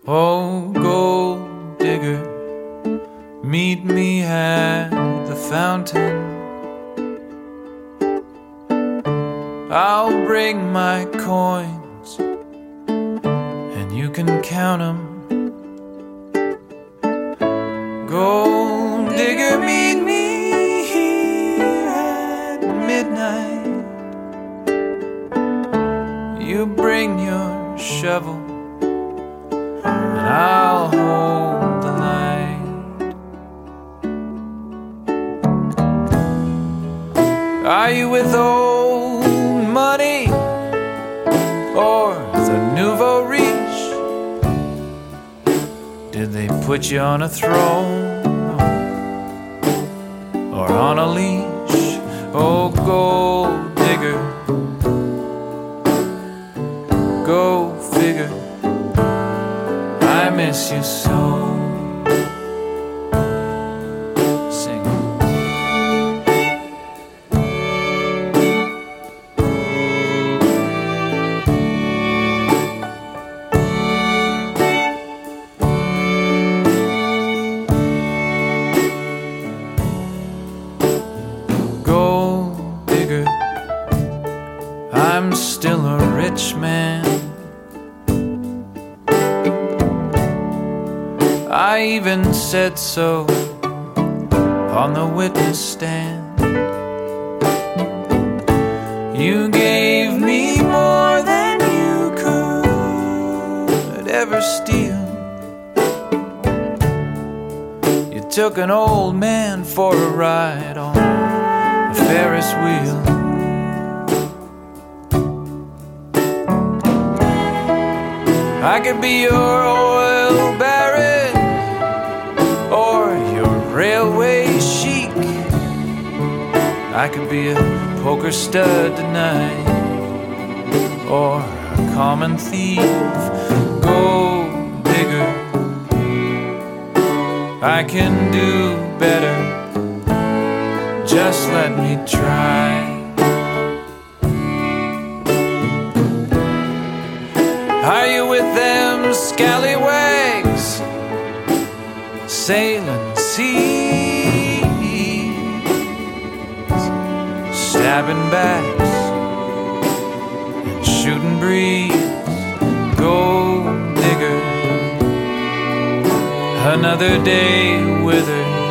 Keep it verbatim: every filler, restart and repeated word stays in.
Oh, gold digger, meet me at the fountain. I'll bring my coins, and you can count them. Gold digger, meet me here at midnight. You bring your shovel, and I'll hold the light. Are you with old money or the nouveau riche? Did they put you on a throne or on a leash? Oh, gold digger, go figure. I miss you so. Sing. Gold digger, I'm still a rich man. I even said so on the witness stand. You gave me more than you could ever steal. You took an old man for a ride on a Ferris wheel. I could be your oil baron or your railway chic. I could be a poker stud tonight or a common thief. Gold digger, I can do better. Just let me try. Are you with them scallywags sailing seas, stabbing backs and shooting breeze? Gold digger, another day withered.